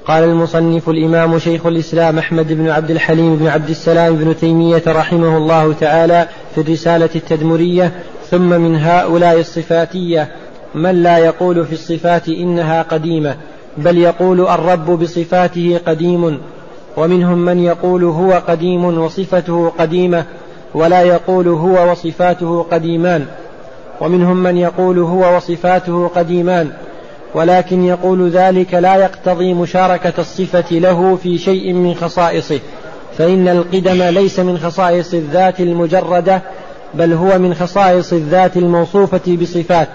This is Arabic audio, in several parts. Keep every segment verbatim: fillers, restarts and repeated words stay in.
قال المصنف الإمام شيخ الإسلام أحمد بن عبد الحليم بن عبد السلام بن تيمية رحمه الله تعالى في الرسالة التدمرية: ثم من هؤلاء الصفاتية من لا يقول في الصفات إنها قديمة، بل يقول الرب بصفاته قديم، ومنهم من يقول هو قديم وصفته قديمة ولا يقول هو وصفاته قديمان، ومنهم من يقول هو وصفاته قديمان ولكن يقول ذلك لا يقتضي مشاركة الصفة له في شيء من خصائصه، فإن القدم ليس من خصائص الذات المجردة، بل هو من خصائص الذات الموصوفة بصفات.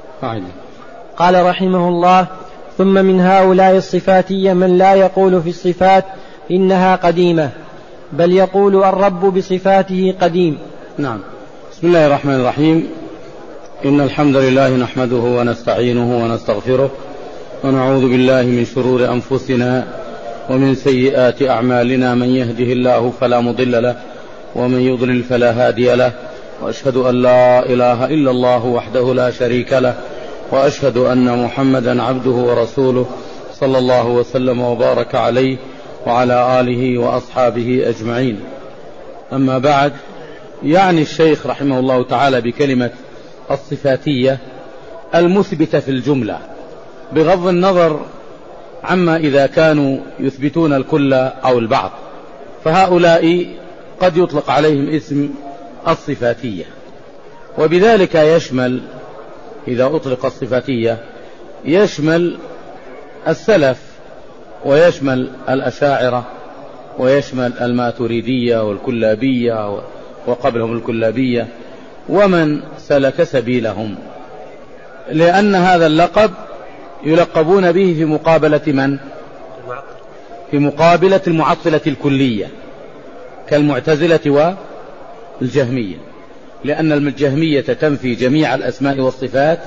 قال رحمه الله: ثم من هؤلاء الصفاتية من لا يقول في الصفات إنها قديمة، بل يقول الرب بصفاته قديم. نعم. بسم الله الرحمن الرحيم. إن الحمد لله نحمده ونستعينه ونستغفره، ونعوذ بالله من شرور أنفسنا ومن سيئات أعمالنا، من يهده الله فلا مضل له ومن يضلل فلا هادي له، وأشهد أن لا إله إلا الله وحده لا شريك له، وأشهد أن محمدا عبده ورسوله صلى الله وسلم وبارك عليه وعلى آله وأصحابه أجمعين. أما بعد، يعني الشيخ رحمه الله تعالى بكلمة الصفاتية المثبتة في الجملة، بغض النظر عما إذا كانوا يثبتون الكل أو البعض، فهؤلاء قد يطلق عليهم اسم الصفاتية، وبذلك يشمل، إذا أطلق الصفاتية يشمل السلف ويشمل الأشاعرة ويشمل الماتريدية والكلابية وقبلهم الكلابية ومن سلك سبيلهم، لأن هذا اللقب يلقبون به في مقابلة من؟ في مقابلة المعطلة الكلية كالمعتزلة والجهمية، لأن الجهمية تنفي جميع الأسماء والصفات،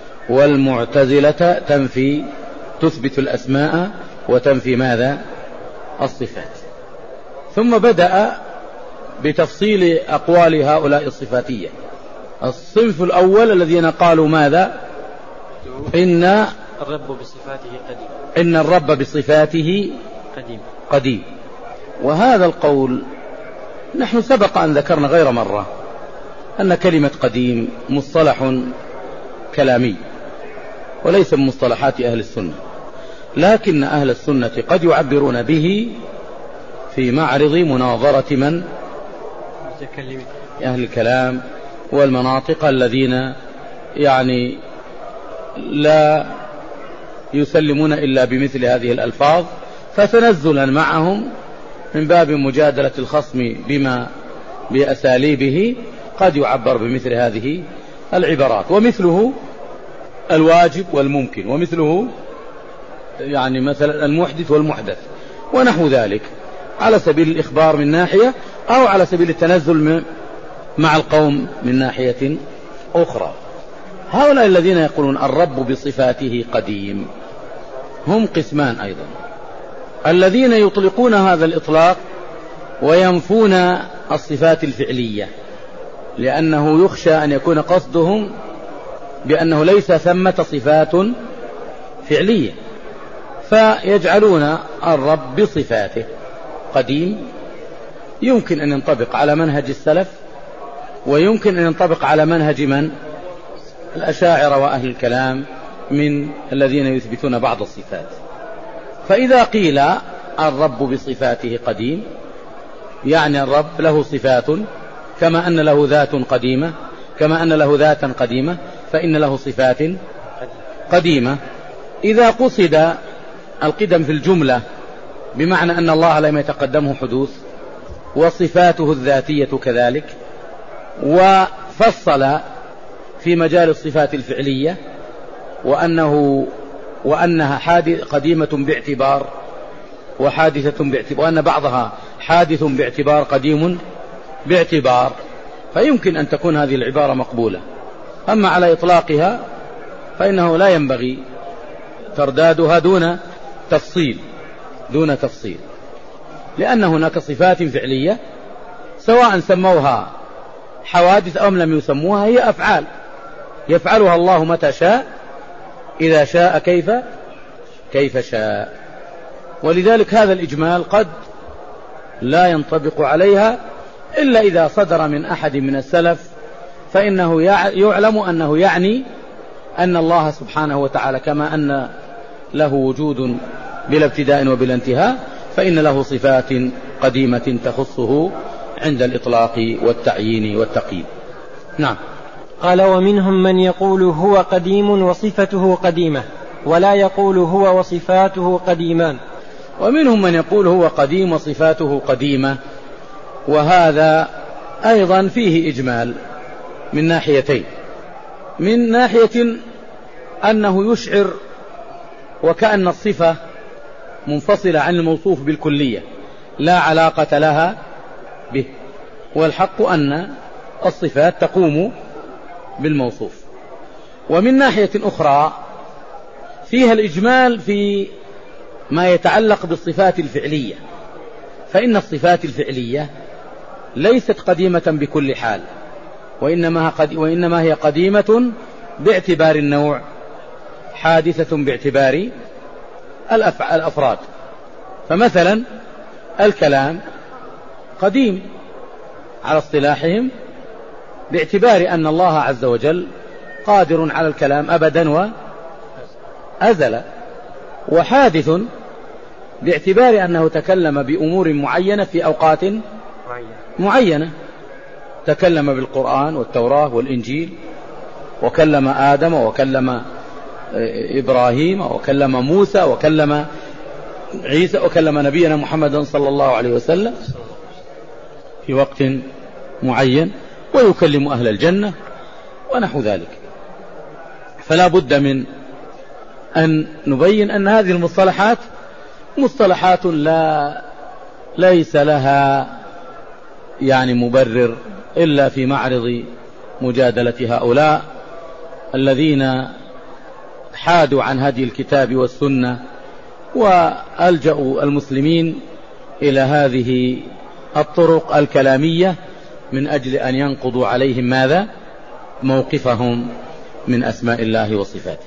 والمعتزلة تنفي تثبت الأسماء وتنفي ماذا؟ الصفات. ثم بدأ بتفصيل أقوال هؤلاء الصفاتية. الصنف الأول الذين قالوا ماذا؟ إن الرب بصفاته قديم إن الرب بصفاته قديم قديم وهذا القول نحن سبق أن ذكرنا غير مرة أن كلمة قديم مصطلح كلامي وليس من مصطلحات أهل السنة، لكن أهل السنة قد يعبرون به في معرض مناظرة من؟ أهل الكلام والمناطق الذين يعني لا يسلمون إلا بمثل هذه الألفاظ، فتنزلا معهم من باب مجادلة الخصم بما بأساليبه قد يعبر بمثل هذه العبارات، ومثله الواجب والممكن، ومثله يعني مثلا المحدث والمحدث ونحو ذلك، على سبيل الإخبار من ناحية، أو على سبيل التنزل مع القوم من ناحية أخرى. هؤلاء الذين يقولون الرب بصفاته قديم هم قسمان أيضا: الذين يطلقون هذا الإطلاق وينفون الصفات الفعلية، لأنه يخشى أن يكون قصدهم بأنه ليس ثمة صفات فعلية، فيجعلون الرب بصفاته قديم. يمكن أن ينطبق على منهج السلف، ويمكن أن ينطبق على منهج من؟ الأشاعرة وأهل الكلام من الذين يثبتون بعض الصفات. فإذا قيل الرب بصفاته قديم، يعني الرب له صفات كما أن له ذات قديمة، كما أن له ذاتا قديمة فإن له صفات قديمة. إذا قصد القدم في الجملة بمعنى أن الله لم يتقدمه حدوث وصفاته الذاتية كذلك، وفصل في مجال الصفات الفعلية وأنه وأنها حادث قديمة باعتبار وحادثة باعتبار، وأن بعضها حادث باعتبار قديم باعتبار، فيمكن أن تكون هذه العبارة مقبولة. أما على إطلاقها فإنه لا ينبغي تردادها دون تفصيل دون تفصيل لأن هناك صفات فعلية سواء سموها حوادث أو لم يسموها، هي أفعال يفعلها الله متى شاء إذا شاء كيف كيف شاء. ولذلك هذا الإجمال قد لا ينطبق عليها إلا إذا صدر من أحد من السلف، فإنه يعلم أنه يعني أن الله سبحانه وتعالى كما أن له وجود بلا ابتداء وبلا انتهاء، فإن له صفات قديمة تخصه عند الإطلاق والتعيين والتقييد. نعم. قال ومنهم من يقول هو قديم وصفته قديمة ولا يقول هو وصفاته قديمان. ومنهم من يقول هو قديم وصفاته قديمة، وهذا أيضا فيه إجمال من ناحيتين. من ناحية أنه يشعر وكأن الصفة منفصلة عن الموصوف بالكلية لا علاقة لها به، والحق أن الصفات تقوم بالموصوف. ومن ناحية أخرى فيها الإجمال في ما يتعلق بالصفات الفعلية، فإن الصفات الفعلية ليست قديمة بكل حال، وإنما, قد وإنما هي قديمة باعتبار النوع، حادثة باعتبار الأفراد. فمثلا الكلام قديم على اصطلاحهم باعتبار أن الله عز وجل قادر على الكلام أبدا وأزل، وحادث باعتبار أنه تكلم بأمور معينة في أوقات معينة، تكلم بالقرآن والتوراة والإنجيل، وكلم آدم وكلم إبراهيم وكلم موسى وكلم عيسى وكلم نبينا محمد صلى الله عليه وسلم في وقت معين، ويكلم أهل الجنة ونحو ذلك. فلا بد من أن نبين أن هذه المصطلحات مصطلحات لا ليس لها يعني مبرر إلا في معرض مجادلة هؤلاء الذين حادوا عن هدي الكتاب والسنة وألجأوا المسلمين إلى هذه الطرق الكلامية من أجل أن ينقضوا عليهم ماذا؟ موقفهم من أسماء الله وصفاته.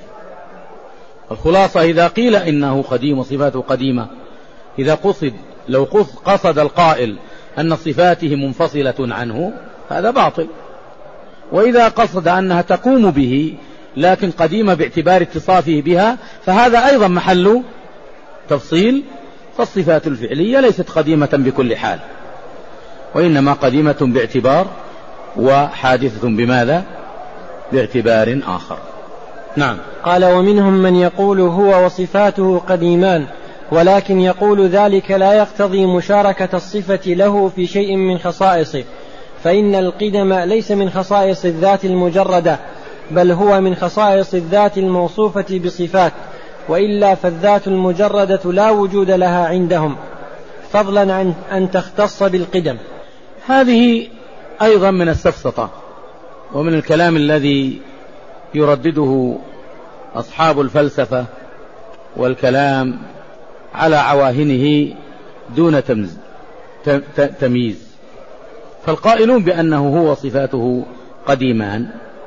الخلاصة إذا قيل إنه قديم وصفاته قديمة، إذا قصد لو قصد القائل أن صفاته منفصلة عنه هذا باطل، وإذا قصد أنها تقوم به لكن قديمة باعتبار اتصافه بها فهذا أيضا محل تفصيل. فالصفات الفعلية ليست قديمة بكل حال، وإنما قديمة باعتبار وحادثة بماذا؟ باعتبار آخر. نعم. قال ومنهم من يقول هو وصفاته قديمان، ولكن يقول ذلك لا يقتضي مشاركة الصفة له في شيء من خصائصه، فإن القدم ليس من خصائص الذات المجردة، بل هو من خصائص الذات الموصوفة بصفات، وإلا فالذات المجردة لا وجود لها عندهم، فضلا عن أن تختص بالقدم. هذه أيضا من السفسطة ومن الكلام الذي يردده أصحاب الفلسفة والكلام على عواهنه دون تمييز. فالقائلون بأنه هو صفاته قديمان،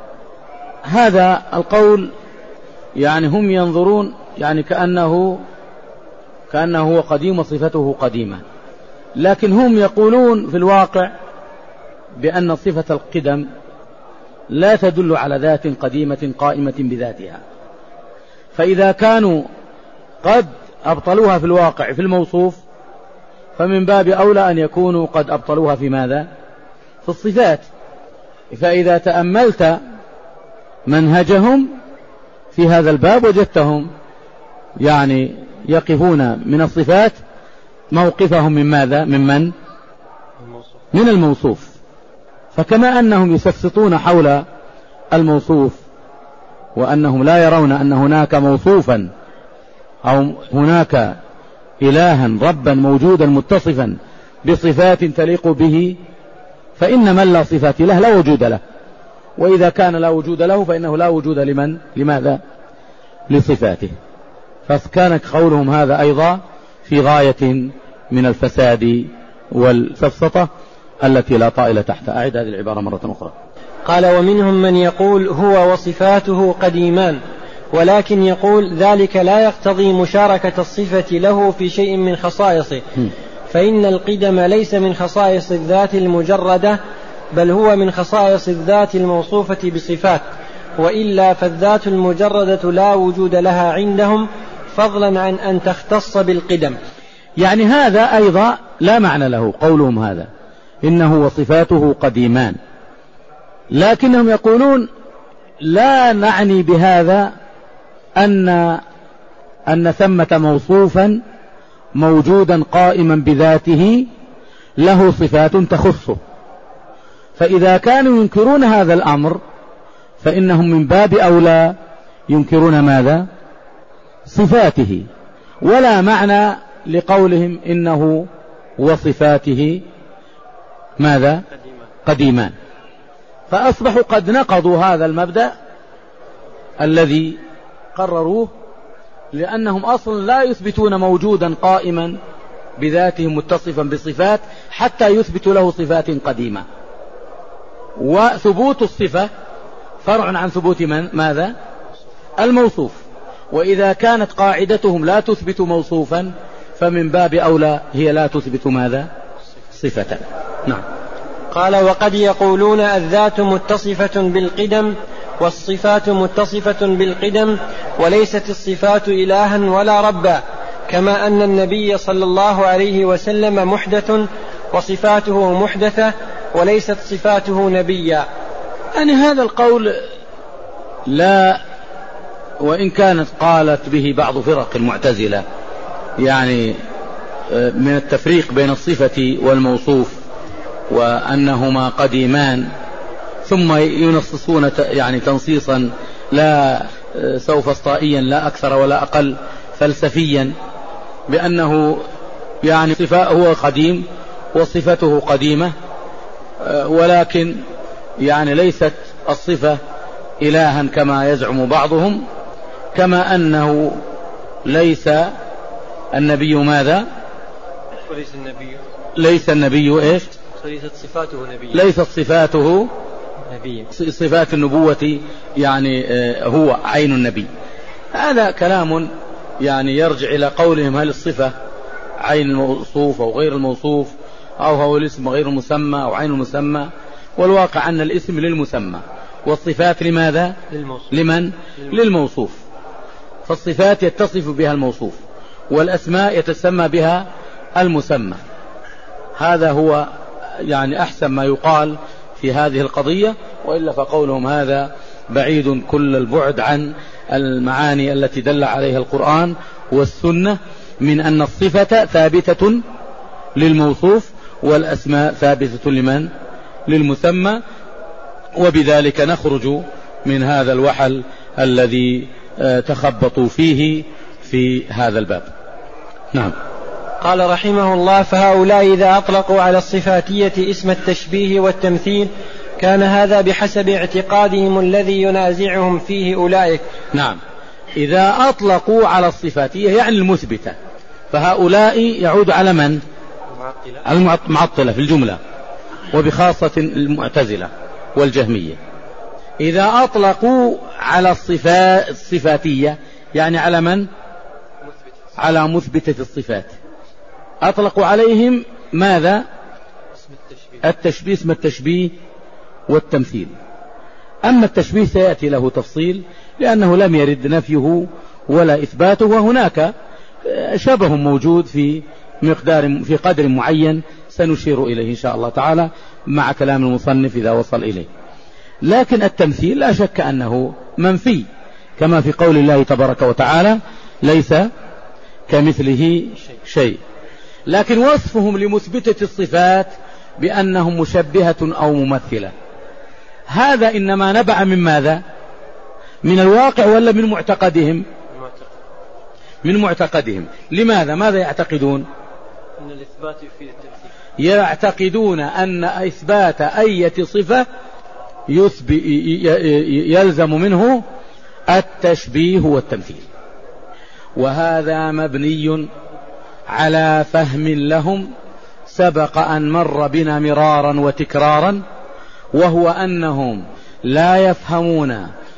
هذا القول يعني هم ينظرون يعني كأنه كأنه هو قديم وصفته قديمة، لكن هم يقولون في الواقع بأن صفة القدم لا تدل على ذات قديمة قائمة بذاتها، فإذا كانوا قد أبطلوها في الواقع في الموصوف فمن باب أولى أن يكونوا قد أبطلوها في ماذا؟ في الصفات. فإذا تأملت منهجهم في هذا الباب وجدتهم يعني يقفون من الصفات موقفهم من ماذا؟ من من؟ من الموصوف. فكما أنهم يسفسطون حول الموصوف وأنهم لا يرون أن هناك موصوفا أو هناك إلها ربا موجودا متصفا بصفات تليق به، فإن من لا صفات له لا وجود له، وإذا كان لا وجود له فإنه لا وجود لمن؟ لماذا؟ لصفاته. فكان قولهم هذا أيضا في غاية من الفساد والسفسطة التي لا طائل تحتها. أعد هذه العبارة مرة أخرى. قال ومنهم من يقول هو وصفاته قديمان، ولكن يقول ذلك لا يقتضي مشاركة الصفة له في شيء من خصائصه، فإن القدم ليس من خصائص الذات المجردة، بل هو من خصائص الذات الموصوفة بصفات، وإلا فالذات المجردة لا وجود لها عندهم، فضلا عن أن تختص بالقدم. يعني هذا أيضا لا معنى له قولهم هذا إنه وصفاته قديمان، لكنهم يقولون لا نعني بهذا أن أن ثمة موصوفا موجودا قائما بذاته له صفات تخصه، فإذا كانوا ينكرون هذا الأمر فإنهم من باب أولى ينكرون ماذا؟ صفاته، ولا معنى لقولهم إنه وصفاته ماذا؟ قديمان. فأصبحوا قد نقضوا هذا المبدأ الذي قرروه، لأنهم أصلا لا يثبتون موجودا قائما بذاته متصفا بصفات حتى يثبتوا له صفات قديمة، وثبوت الصفة فرع عن ثبوت من؟ ماذا؟ الموصوف. وإذا كانت قاعدتهم لا تثبت موصوفا فمن باب أولى هي لا تثبت ماذا؟ صفة. نعم. قال وقد يقولون الذات متصفة بالقدم والصفات متصفة بالقدم، وليست الصفات إلها ولا ربا، كما أن النبي صلى الله عليه وسلم محدث وصفاته محدثة وليست صفاته نبيا. يعني هذا القول لا، وإن كانت قالت به بعض فرق المعتزلة يعني من التفريق بين الصفة والموصوف وأنهما قديمان، ثم ينصصون يعني تنصيصا لا سوفسطائيا لا أكثر ولا أقل فلسفيا بأنه يعني صفة هو قديم وصفته قديمة، ولكن يعني ليست الصفة إلها كما يزعم بعضهم، كما أنه ليس النبي ماذا؟ وليس النبي ليس النبي إيش؟ ليست صفاته نبي، ليست صفاته نبي، صفات النبوة يعني هو عين النبي. هذا كلام يعني يرجع إلى قولهم هل الصفة عين الموصوف أو غير الموصوف، أو هو الاسم غير المسمى أو عين المسمى، والواقع أن الاسم للمسمى والصفات لماذا؟ للموصوف. لمن؟ للموصوف. فالصفات يتصف بها الموصوف والأسماء يتسمى بها المسمى. هذا هو يعني أحسن ما يقال في هذه القضية، وإلا فقولهم هذا بعيد كل البعد عن المعاني التي دل عليها القرآن والسنة من أن الصفة ثابتة للموصوف والأسماء ثابتة لمن؟ للمسمى. وبذلك نخرج من هذا الوحل الذي تخبطوا فيه في هذا الباب. نعم. قال رحمه الله فهؤلاء إذا أطلقوا على الصفاتية اسم التشبيه والتمثيل كان هذا بحسب اعتقادهم الذي ينازعهم فيه أولئك. نعم. إذا أطلقوا على الصفاتية يعني المثبتة، فهؤلاء يعود على من؟ على المعطلة في الجملة، وبخاصة المعتزلة والجهمية. إذا أطلقوا على الصفات الصفاتية يعني على من؟ على مثبتة الصفات، أطلقوا عليهم ماذا؟ التشبيه، اسم التشبيه والتمثيل. أما التشبيه سيأتي له تفصيل لأنه لم يرد نفيه ولا إثباته، وهناك شبه موجود في مقدار في قدر معين سنشير إليه إن شاء الله تعالى مع كلام المصنف إذا وصل إليه. لكن التمثيل لا شك أنه منفي، كما في قول الله تبارك وتعالى ليس كمثله شيء. لكن وصفهم لمثبتة الصفات بأنهم مشبهة أو ممثلة، هذا إنما نبع من ماذا؟ من الواقع ولا من معتقدهم؟ من معتقدهم. لماذا؟ ماذا يعتقدون؟ أن الإثبات في التمثيل. يعتقدون أن إثبات أي صفة يلزم منه التشبيه والتمثيل، وهذا مبني على فهم لهم سبق أن مر بنا مرارا وتكرارا، وهو أنهم لا يفهمون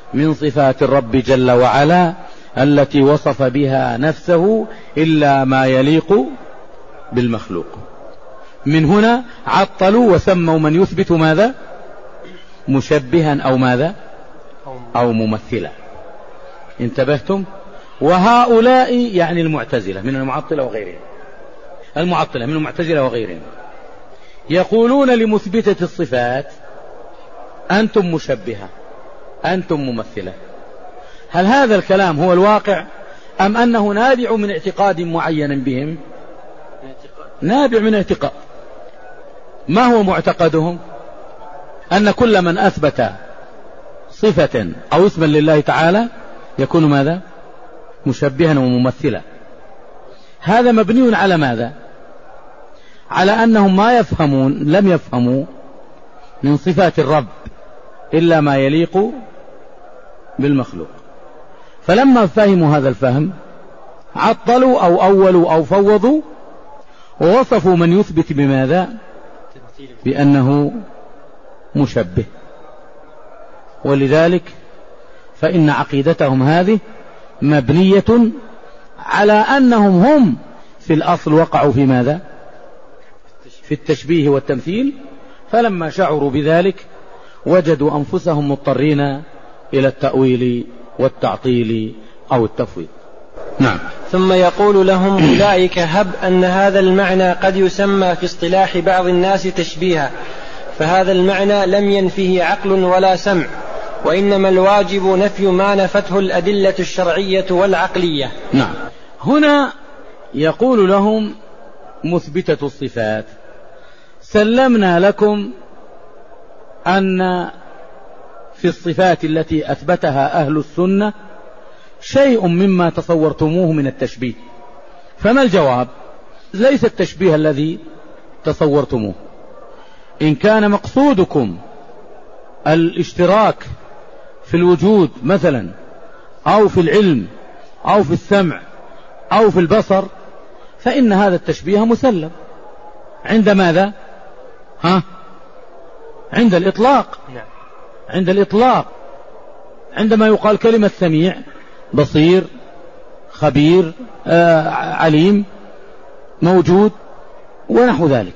من صفات الرب جل وعلا التي وصف بها نفسه إلا ما يليق بالمخلوق. من هنا عطلوا وسموا من يثبت ماذا؟ مشبها أو ماذا؟ أو ممثلا. انتبهتم؟ وهؤلاء يعني المعتزلة من المعطلة وغيرهم، المعطلة من المعتزلة وغيرهم يقولون لمثبتة الصفات أنتم مشبهة، أنتم ممثلة. هل هذا الكلام هو الواقع أم أنه نابع من اعتقاد معين بهم؟ نابع من اعتقاد. ما هو معتقدهم؟ أن كل من أثبت صفة أو اسما لله تعالى يكون ماذا؟ مشبها وممثلا. هذا مبني على ماذا؟ على أنهم ما يفهمون لم يفهموا من صفات الرب إلا ما يليق بالمخلوق. فلما فهموا هذا الفهم عطلوا أو أولوا أو فوضوا ووصفوا من يثبت بماذا؟ بأنه مشبه. ولذلك فإن عقيدتهم هذه مبنية على أنهم هم في الأصل وقعوا في ماذا؟ في التشبيه والتمثيل، فلما شعروا بذلك وجدوا أنفسهم مضطرين إلى التأويل والتعطيل أو التفويض. نعم. ثم يقول لهم أولئك هب أن هذا المعنى قد يسمى في اصطلاح بعض الناس تشبيها، فهذا المعنى لم ينفه عقل ولا سمع، وإنما الواجب نفي ما نفته الأدلة الشرعية والعقلية. نعم. هنا يقول لهم مثبتة الصفات سلمنا لكم أن في الصفات التي أثبتها أهل السنة شيء مما تصورتموه من التشبيه، فما الجواب؟ ليس التشبيه الذي تصورتموه. إن كان مقصودكم الاشتراك في الوجود مثلا أو في العلم أو في السمع أو في البصر فإن هذا التشبيه مسلم. عند ماذا؟ ها؟ عند الإطلاق. عند الإطلاق عندما يقال كلمة سميع بصير خبير آه عليم موجود ونحو ذلك،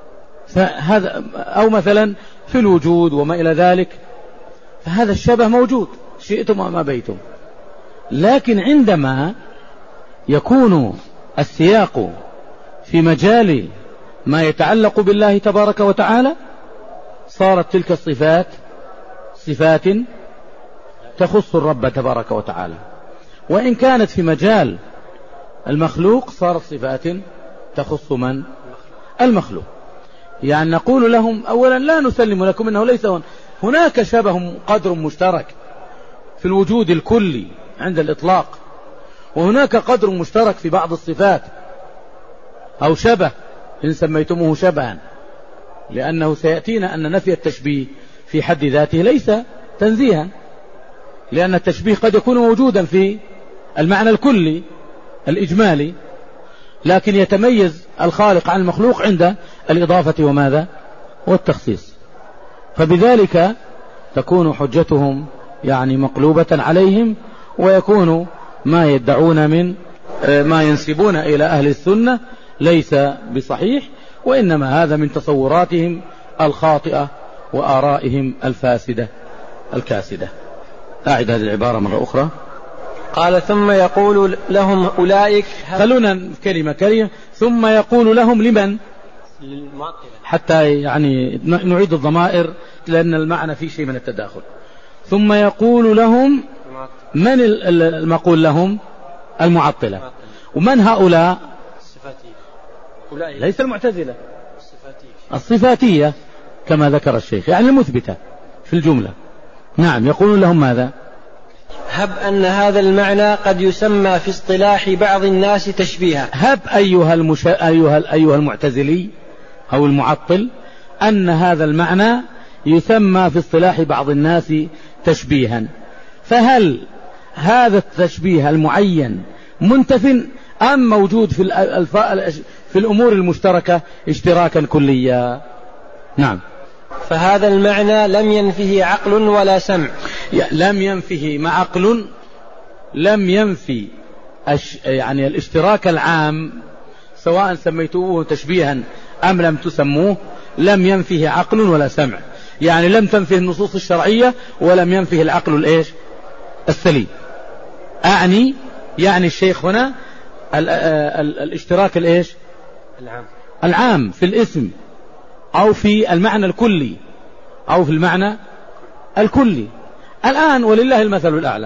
فهذا أو مثلا في الوجود وما إلى ذلك، فهذا الشبه موجود شئتم أم أبيتم. لكن عندما يكون السياق في مجال ما يتعلق بالله تبارك وتعالى صارت تلك الصفات صفات تخص الرب تبارك وتعالى، وإن كانت في مجال المخلوق صارت صفات تخص من؟ المخلوق. يعني نقول لهم أولا لا نسلم لكم أنه ليس هناك شبه قدر مشترك في الوجود الكلي عند الإطلاق، وهناك قدر مشترك في بعض الصفات أو شبه إن سميتموه شبها، لأنه سيأتينا أن نفي التشبيه في حد ذاته ليس تنزيها، لأن التشبيه قد يكون موجودا في المعنى الكلي الإجمالي، لكن يتميز الخالق عن المخلوق عند الإضافة وماذا؟ والتخصيص. فبذلك تكون حجتهم يعني مقلوبة عليهم، ويكون ما يدعون من ما ينسبون إلى أهل السنة ليس بصحيح، وإنما هذا من تصوراتهم الخاطئة وآرائهم الفاسدة الكاسدة. أعد هذه العبارة مرة أخرى. قال ثم يقول لهم أولئك، خلونا كلمة كلمة. ثم يقول لهم لمن؟ حتى يعني نعيد الضمائر لأن المعنى فيه شيء من التداخل. ثم يقول لهم، من المقول لهم؟ المعطلة. ومن هؤلاء؟ ليس المعتزلة، الصفاتية كما ذكر الشيخ، يعني المثبتة في الجملة. نعم. يقولون لهم ماذا؟ هب أن هذا المعنى قد يسمى في اصطلاح بعض الناس تشبيها. هب أيها, المش... أيها... أيها المعتزلي أو المعطل أن هذا المعنى يسمى في اصطلاح بعض الناس تشبيها، فهل هذا التشبيه المعين منتف أم موجود في, الألف... في الأمور المشتركة اشتراكا كليا؟ نعم. فهذا المعنى لم ينفه عقل ولا سمع. لم ينفه مع عقل، لم ينفي يعني الاشتراك العام سواء سميتوه تشبيها أم لم تسموه، لم ينفه عقل ولا سمع، يعني لم تنفه النصوص الشرعية ولم ينفه العقل الإيش السليم. أعني يعني الشيخ هنا ال ال الاشتراك الإيش العام العام في الاسم أو في المعنى الكلي أو في المعنى الكلي. الآن ولله المثل الأعلى،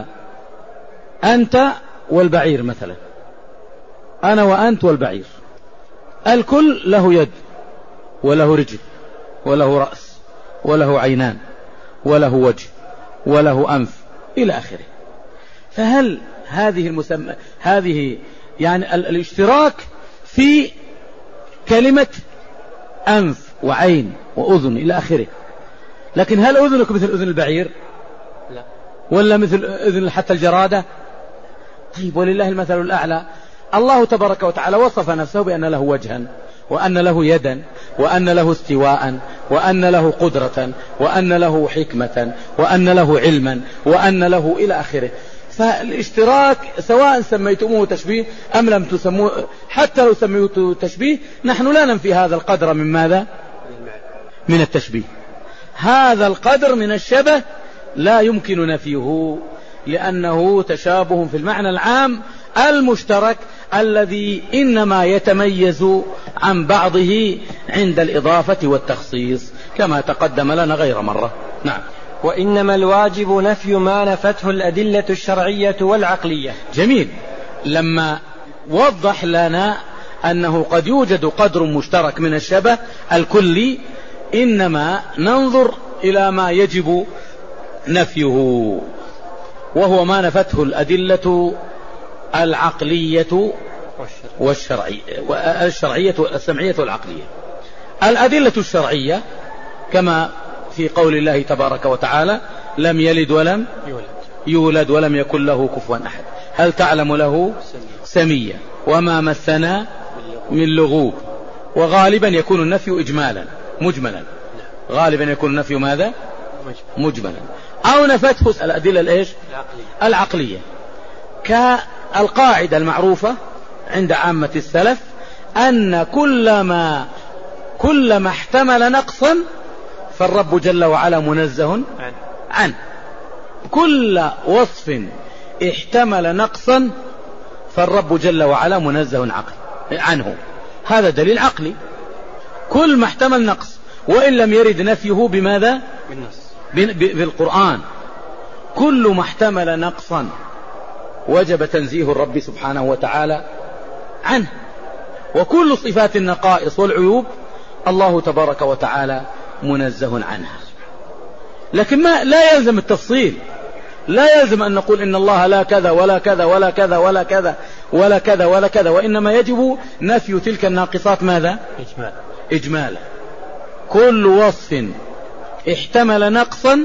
أنت والبعير مثلا، أنا وأنت والبعير، الكل له يد وله رجل وله رأس وله عينان وله وجه وله أنف إلى آخره. فهل هذه المسمى هذه يعني الاشتراك في كلمة أنف وعين وأذن إلى آخره، لكن هل أذنك مثل أذن البعير؟ لا. ولا مثل أذن حتى الجرادة؟ طيب ولله المثل الأعلى. الله تبارك وتعالى وصف نفسه بأن له وجها وأن له يدا وأن له استواء وأن له قدرة وأن له حكمة وأن له علما وأن له إلى آخره. فالاشتراك سواء سميتموه تشبيه أم لم تسموه، حتى لو سميته تشبيه نحن لا ننفي هذا القدر من ماذا؟ من التشبيه. هذا القدر من الشبه لا يمكن نفيه، لأنه تشابه في المعنى العام المشترك الذي إنما يتميز عن بعضه عند الإضافة والتخصيص كما تقدم لنا غير مرة. نعم. وإنما الواجب نفي ما نفته الأدلة الشرعية والعقلية. جميل. لما وضح لنا أنه قد يوجد قدر مشترك من الشبه الكلي، إنما ننظر إلى ما يجب نفيه، وهو ما نفته الأدلة العقلية والشرعية والشرعية السمعية والعقلية. الأدلة الشرعية كما في قول الله تبارك وتعالى: لم يلد ولم يولد ولم يكن له كفوا أحد. هل تعلم له سمية وما مسنا من لغوب. وغالبا يكون النفي إجمالا مجملا، غالبا يكون النفي ماذا؟ مجملا. أو نفته الأدلة الإيش؟ العقلية، كالقاعدة المعروفة عند عامة السلف أن كلما كلما احتمل نقصا فالرب جل وعلا منزه عنه. كل وصف احتمل نقصا فالرب جل وعلا منزه عنه. هذا دليل عقلي. كل ما احتمل نقص وإن لم يرد نفيه بماذا؟ بالقرآن. كل ما احتمل نقصا وجب تنزيه الرب سبحانه وتعالى عنه. وكل صفات النقائص والعيوب الله تبارك وتعالى منزه عنها. لكن ما لا يلزم التفصيل، لا يلزم أن نقول إن الله لا كذا ولا كذا ولا كذا ولا كذا ولا كذا ولا كذا، وإنما يجب نفي تلك الناقصات ماذا؟ إجمال. إجمالا. كل وصف احتمل نقصا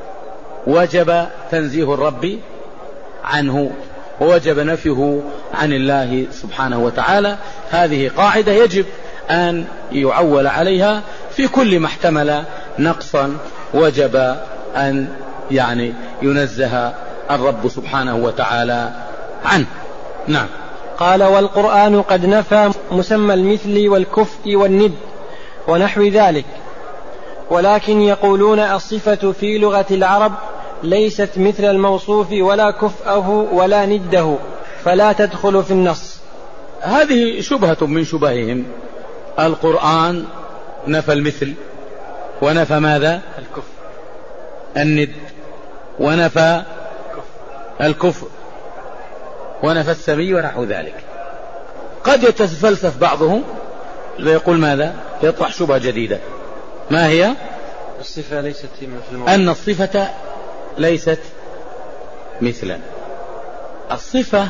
وجب تنزيه الرب عنه ووجب نفيه عن الله سبحانه وتعالى. هذه قاعدة يجب أن يعول عليها في كل ما احتمل نقصا وجب أن يعني ينزه الرب سبحانه وتعالى عنه. نعم. قال: والقرآن قد نفى مسمى المثل والكفء والند ونحو ذلك، ولكن يقولون الصفة في لغة العرب ليست مثل الموصوف ولا كفءه ولا نده، فلا تدخل في النص. هذه شبهة من شبههم. القرآن نفى المثل ونفى ماذا؟ الكفء. الند ونفى الكفء ونفى السمي ونحو ذلك. قد يتفلسف بعضهم ويقول ماذا؟ يطرح شبهة جديدة. ما هي؟ الصفة ليست مثل أن الصفة ليست مثلا. الصفة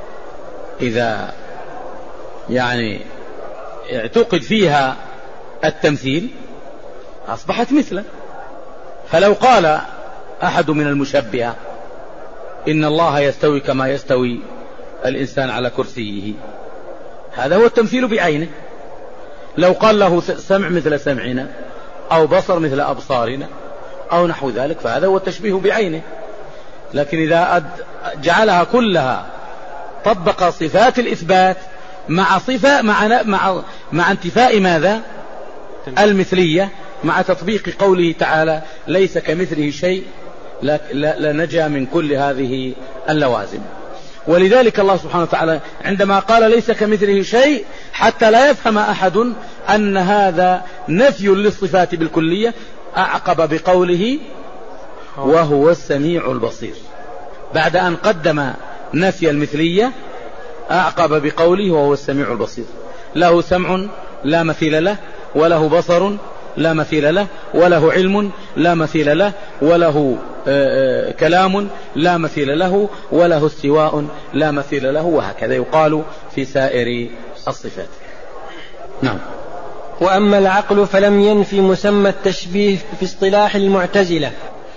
إذا يعني اعتقد فيها التمثيل أصبحت مثلا. فلو قال أحد من المشبهة إن الله يستوي كما يستوي الإنسان على كرسيه، هذا هو التمثيل بعينه. لو قال له سمع مثل سمعنا أو بصر مثل أبصارنا أو نحو ذلك، فهذا هو التشبيه بعينه. لكن إذا جعلها كلها طبق صفات الإثبات مع صفة مع, مع, مع انتفاء ماذا؟ المثلية، مع تطبيق قوله تعالى ليس كمثله شيء، لنجا من كل هذه اللوازم. ولذلك الله سبحانه وتعالى عندما قال ليس كمثله شيء حتى لا يفهم أحد أن هذا نفي للصفات بالكلية، أعقب بقوله وهو السميع البصير. بعد أن قدم نفي المثلية أعقب بقوله وهو السميع البصير. له سمع لا مثيل له، وله بصر لا مثيل له، وله علم لا مثيل له، وله كلام لا مثيل له، وله استواء لا مثيل له، وهكذا يقال في سائر الصفات. نعم. وأما العقل فلم ينفي مسمى التشبيه في اصطلاح المعتزلة،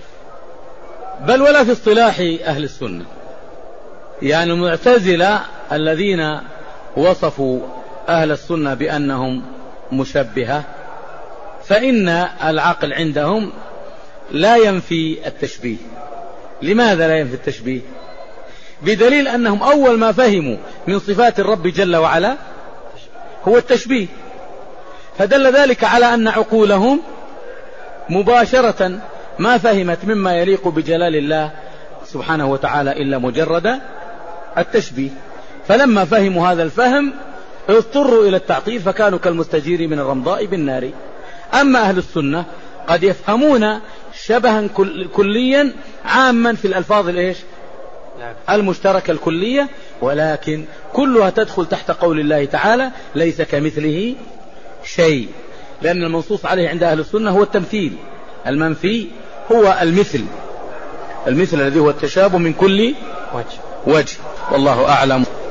بل ولا في اصطلاح أهل السنة. يعني المعتزلة الذين وصفوا أهل السنة بأنهم مشبهة، فإن العقل عندهم لا ينفي التشبيه. لماذا لا ينفي التشبيه؟ بدليل أنهم أول ما فهموا من صفات الرب جل وعلا هو التشبيه، فدل ذلك على أن عقولهم مباشرة ما فهمت مما يليق بجلال الله سبحانه وتعالى إلا مجرد التشبيه. فلما فهموا هذا الفهم اضطروا إلى التعطيل، فكانوا كالمستجير من الرمضاء بالنار. أما أهل السنة قد يفهمون شبها كليا عاما في الألفاظ الإيش؟ المشتركة الكلية، ولكن كلها تدخل تحت قول الله تعالى ليس كمثله شيء، لأن المنصوص عليه عند أهل السنة هو التمثيل، المنفي هو المثل، المثل الذي هو التشابه من كل وجه. والله أعلم.